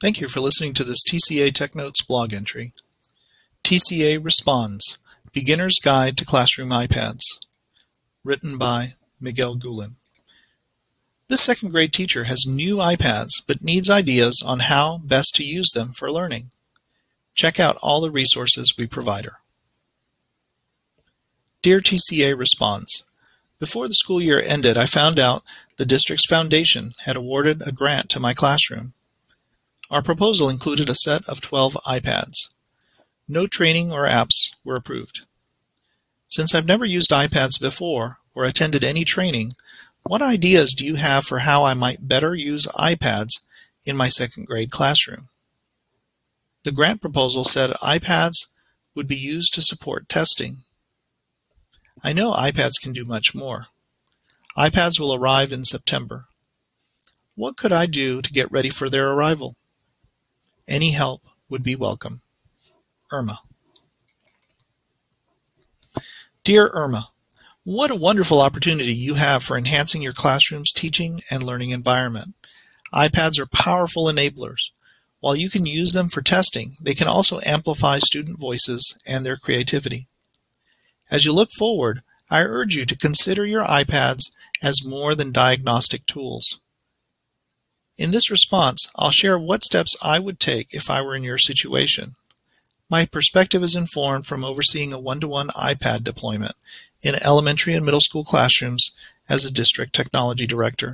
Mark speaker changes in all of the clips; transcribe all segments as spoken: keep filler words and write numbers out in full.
Speaker 1: Thank you for listening to this T C A TechNotes blog entry. T C A Responds, Beginner's Guide to Classroom iPads. Written by Miguel Gullin. This second grade teacher has new iPads but needs ideas on how best to use them for learning. Check out all the resources we provide her. Dear T C A Responds, before the school year ended, I found out the district's foundation had awarded a grant to my classroom. Our proposal included a set of twelve iPads. No training or apps were approved. Since I've never used iPads before or attended any training, what ideas do you have for how I might better use iPads in my second grade classroom? The grant proposal said iPads would be used to support testing. I know iPads can do much more. iPads will arrive in September. What could I do to get ready for their arrival? Any help would be welcome. Irma. Dear Irma, what a wonderful opportunity you have for enhancing your classroom's teaching and learning environment. iPads are powerful enablers. While you can use them for testing, they can also amplify student voices and their creativity. As you look forward, I urge you to consider your iPads as more than diagnostic tools. In this response, I'll share what steps I would take if I were in your situation. My perspective is informed from overseeing a one-to-one iPad deployment in elementary and middle school classrooms as a district technology director.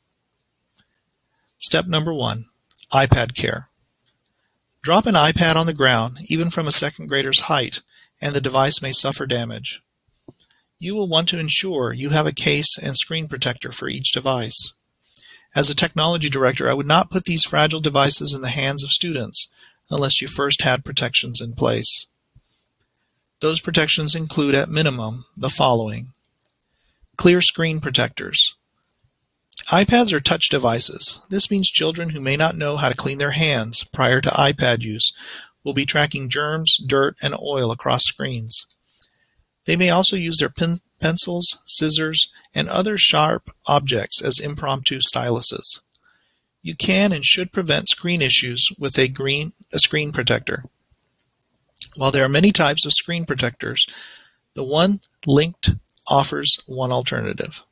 Speaker 1: Step number one, iPad care. Drop an iPad on the ground, even from a second grader's height, and the device may suffer damage. You will want to ensure you have a case and screen protector for each device. As a technology director, I would not put these fragile devices in the hands of students unless you first had protections in place. Those protections include, at minimum, the following. Clear screen protectors. iPads are touch devices. This means children who may not know how to clean their hands prior to iPad use will be tracking germs, dirt, and oil across screens. They may also use their pen pencils, scissors, and other sharp objects as impromptu styluses. You can and should prevent screen issues with a, green, a screen protector. While there are many types of screen protectors, the one linked offers one alternative.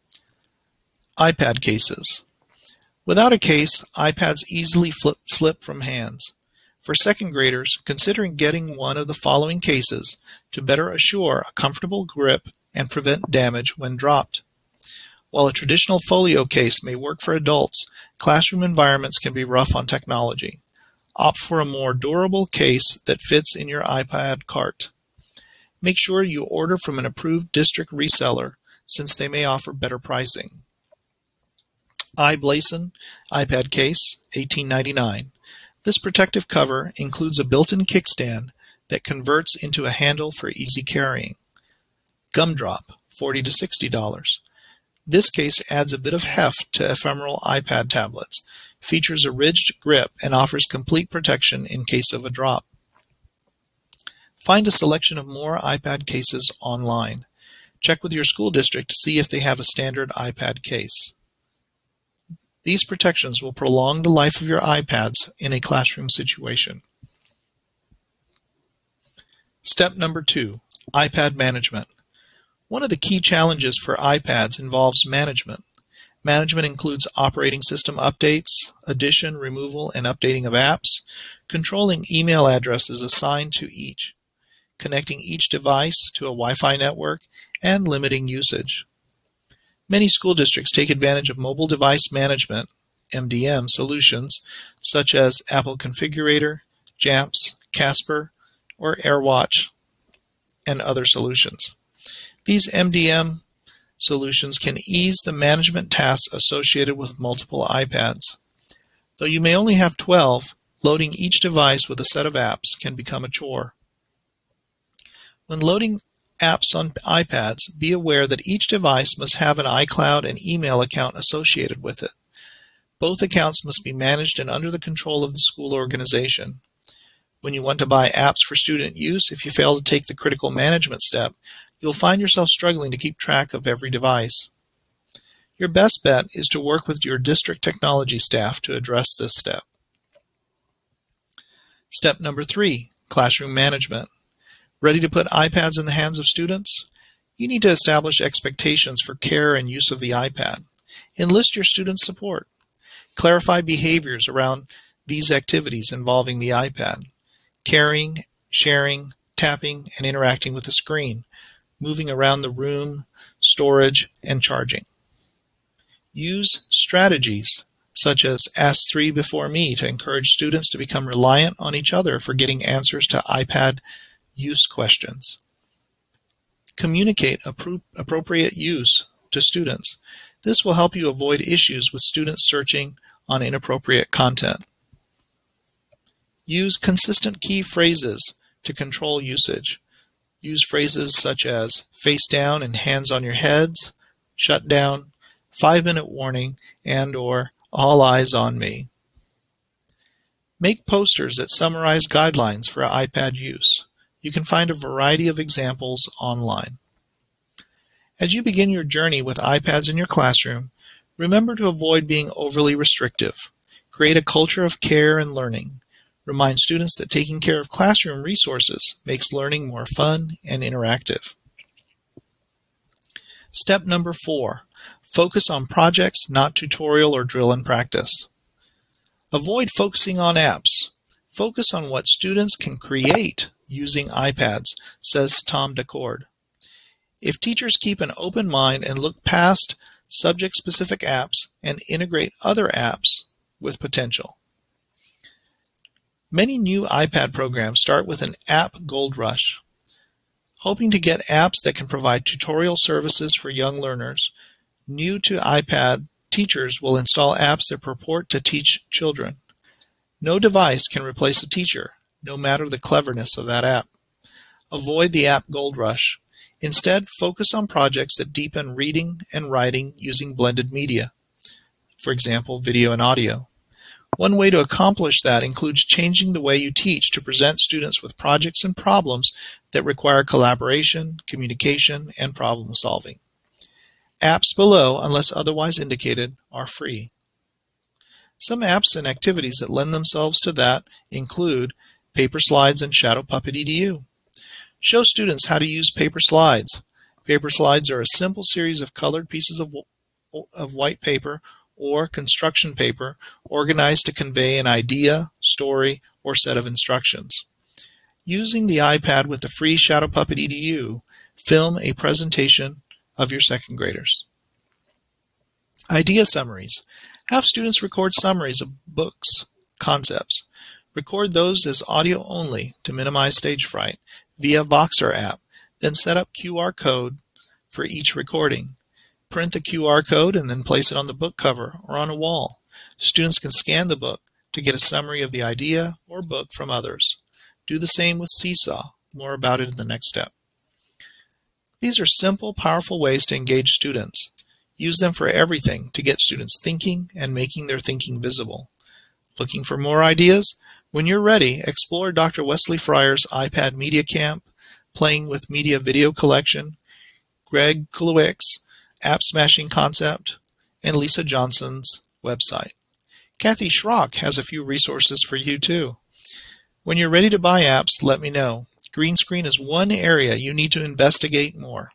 Speaker 1: iPad cases. Without a case, iPads easily flip, slip from hands. For second graders, considering getting one of the following cases to better assure a comfortable grip and prevent damage when dropped. While a traditional folio case may work for adults, classroom environments can be rough on technology. Opt for a more durable case that fits in your iPad cart. Make sure you order from an approved district reseller, since they may offer better pricing. iBlason iPad case, eighteen ninety-nine. This protective cover includes a built-in kickstand that converts into a handle for easy carrying. Gumdrop, forty to sixty dollars. This case adds a bit of heft to ephemeral iPad tablets, features a ridged grip, and offers complete protection in case of a drop. Find a selection of more iPad cases online. Check with your school district to see if they have a standard iPad case. These protections will prolong the life of your iPads in a classroom situation. Step number two, iPad management. One of the key challenges for iPads involves management. Management includes operating system updates, addition, removal, and updating of apps, controlling email addresses assigned to each, connecting each device to a Wi-Fi network, and limiting usage. Many school districts take advantage of mobile device management, M D M, solutions such as Apple Configurator, Jamps, Casper, or AirWatch, and other solutions. These M D M solutions can ease the management tasks associated with multiple iPads. Though you may only have twelve, loading each device with a set of apps can become a chore. When loading apps on iPads, be aware that each device must have an iCloud and email account associated with it. Both accounts must be managed and under the control of the school organization. When you want to buy apps for student use, if you fail to take the critical management step, you'll find yourself struggling to keep track of every device. Your best bet is to work with your district technology staff to address this step. Step number three, classroom management. Ready to put iPads in the hands of students? You need to establish expectations for care and use of the iPad. Enlist your students' support. Clarify behaviors around these activities involving the iPad. Carrying, sharing, tapping, and interacting with the screen, moving around the room, storage, and charging. Use strategies such as ask three before me to encourage students to become reliant on each other for getting answers to iPad use questions. Communicate appro- appropriate use to students. This will help you avoid issues with students searching on inappropriate content. Use consistent key phrases to control usage. Use phrases such as face down and hands on your heads, shut down, five-minute warning, and or all eyes on me. Make posters that summarize guidelines for iPad use. You can find a variety of examples online. As you begin your journey with iPads in your classroom, remember to avoid being overly restrictive. Create a culture of care and learning. Remind students that taking care of classroom resources makes learning more fun and interactive. Step number four, focus on projects, not tutorial or drill and practice. Avoid focusing on apps. Focus on what students can create using iPads, says Tom Decord. If teachers keep an open mind and look past subject-specific apps and integrate other apps with potential. Many new iPad programs start with an app gold rush. Hoping to get apps that can provide tutorial services for young learners, new to iPad teachers will install apps that purport to teach children. No device can replace a teacher, no matter the cleverness of that app. Avoid the app gold rush. Instead, focus on projects that deepen reading and writing using blended media, for example, video and audio. One way to accomplish that includes changing the way you teach to present students with projects and problems that require collaboration, communication, and problem solving. Apps below, unless otherwise indicated, are free. Some apps and activities that lend themselves to that include Paper Slides and Shadow Puppet E D U. Show students how to use paper slides. Paper slides are a simple series of colored pieces of, of white paper or construction paper organized to convey an idea, story, or set of instructions. Using the iPad with the free Shadow Puppet E D U, film a presentation of your second graders. Idea summaries. Have students record summaries of books, concepts. Record those as audio only to minimize stage fright via Voxer app, then set up Q R code for each recording. Print the Q R code and then place it on the book cover or on a wall. Students can scan the book to get a summary of the idea or book from others. Do the same with Seesaw. More about it in the next step. These are simple, powerful ways to engage students. Use them for everything to get students thinking and making their thinking visible. Looking for more ideas? When you're ready, explore Doctor Wesley Fryer's iPad Media Camp, Playing with Media Video Collection, Greg Kulowicz's App Smashing Concept, and Lisa Johnson's website. Kathy Schrock has a few resources for you too. When you're ready to buy apps, let me know. Green screen is one area you need to investigate more.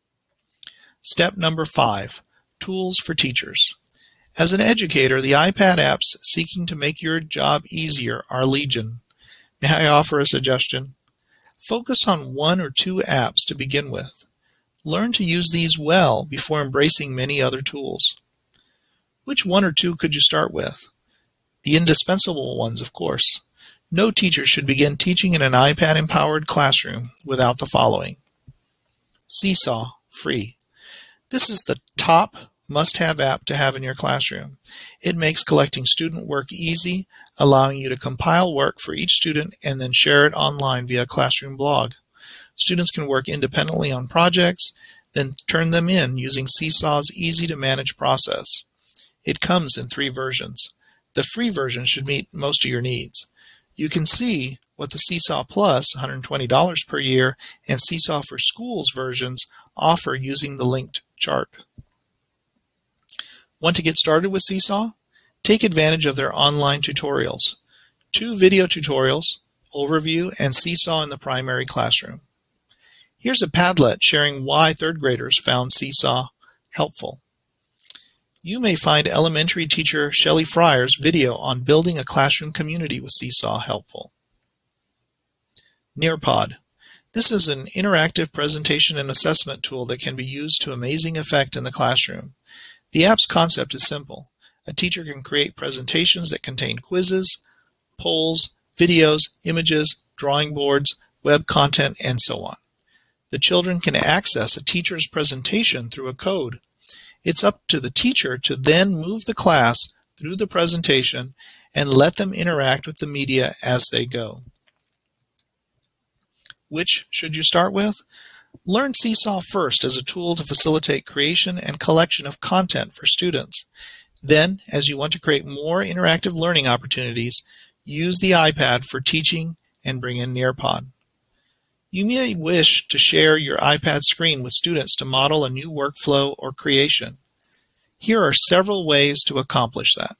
Speaker 1: Step number five, tools for teachers. As an educator, the iPad apps seeking to make your job easier are legion. May I offer a suggestion? Focus on one or two apps to begin with. Learn to use these well before embracing many other tools. Which one or two could you start with? The indispensable ones, of course. No teacher should begin teaching in an iPad-empowered classroom without the following. Seesaw, free. This is the top must-have app to have in your classroom. It makes collecting student work easy, allowing you to compile work for each student and then share it online via a classroom blog. Students can work independently on projects, then turn them in using Seesaw's easy-to-manage process. It comes in three versions. The free version should meet most of your needs. You can see what the Seesaw Plus, one hundred twenty dollars per year, and Seesaw for Schools versions offer using the linked chart. Want to get started with Seesaw? Take advantage of their online tutorials. Two video tutorials, overview, and Seesaw in the primary classroom. Here's a Padlet sharing why third graders found Seesaw helpful. You may find elementary teacher Shelley Fryer's video on building a classroom community with Seesaw helpful. Nearpod. This is an interactive presentation and assessment tool that can be used to amazing effect in the classroom. The app's concept is simple. A teacher can create presentations that contain quizzes, polls, videos, images, drawing boards, web content, and so on. The children can access a teacher's presentation through a code. It's up to the teacher to then move the class through the presentation and let them interact with the media as they go. Which should you start with? Learn Seesaw first as a tool to facilitate creation and collection of content for students. Then, as you want to create more interactive learning opportunities, use the iPad for teaching and bring in Nearpod. You may wish to share your iPad screen with students to model a new workflow or creation. Here are several ways to accomplish that.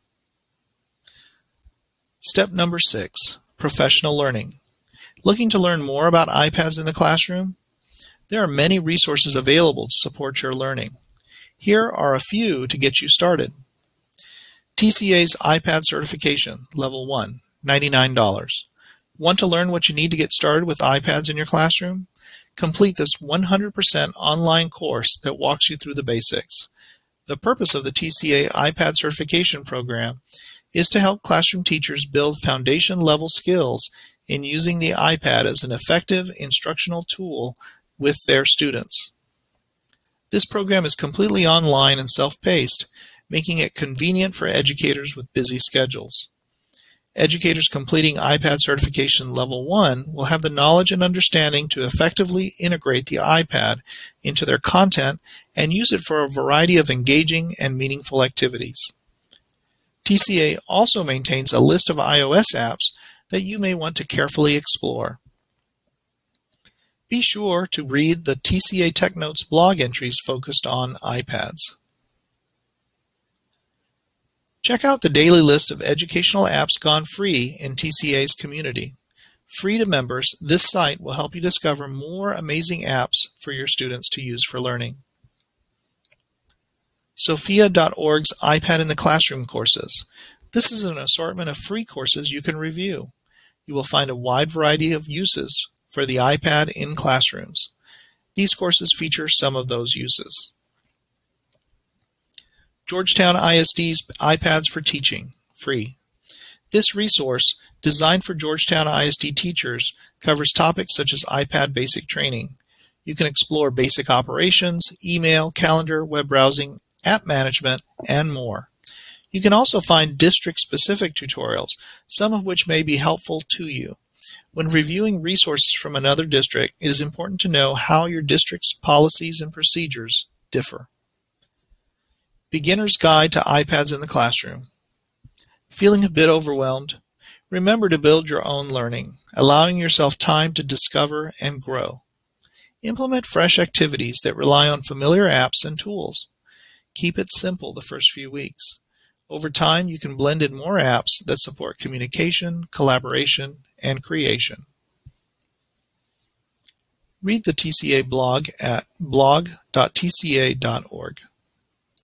Speaker 1: Step number six, professional learning. Looking to learn more about iPads in the classroom? There are many resources available to support your learning. Here are a few to get you started. T C A's iPad Certification, Level one, ninety-nine dollars. Want to learn what you need to get started with iPads in your classroom? Complete this one hundred percent online course that walks you through the basics. The purpose of the T C A iPad Certification Program is to help classroom teachers build foundation-level skills in using the iPad as an effective instructional tool with their students. This program is completely online and self-paced, making it convenient for educators with busy schedules. Educators completing iPad Certification Level one will have the knowledge and understanding to effectively integrate the iPad into their content and use it for a variety of engaging and meaningful activities. T C A also maintains a list of iOS apps that you may want to carefully explore. Be sure to read the T C A TechNotes blog entries focused on iPads. Check out the daily list of educational apps gone free in T C A's community. Free to members, this site will help you discover more amazing apps for your students to use for learning. Sophia dot org's iPad in the Classroom courses. This is an assortment of free courses you can review. You will find a wide variety of uses for the iPad in classrooms. These courses feature some of those uses. Georgetown I S D's iPads for Teaching, free. This resource, designed for Georgetown I S D teachers, covers topics such as iPad basic training. You can explore basic operations, email, calendar, web browsing, app management, and more. You can also find district-specific tutorials, some of which may be helpful to you. When reviewing resources from another district, it is important to know how your district's policies and procedures differ. Beginner's Guide to iPads in the Classroom. Feeling a bit overwhelmed? Remember to build your own learning, allowing yourself time to discover and grow. Implement fresh activities that rely on familiar apps and tools. Keep it simple the first few weeks. Over time, you can blend in more apps that support communication, collaboration, and creation. Read the T C A blog at blog dot T C A dot org.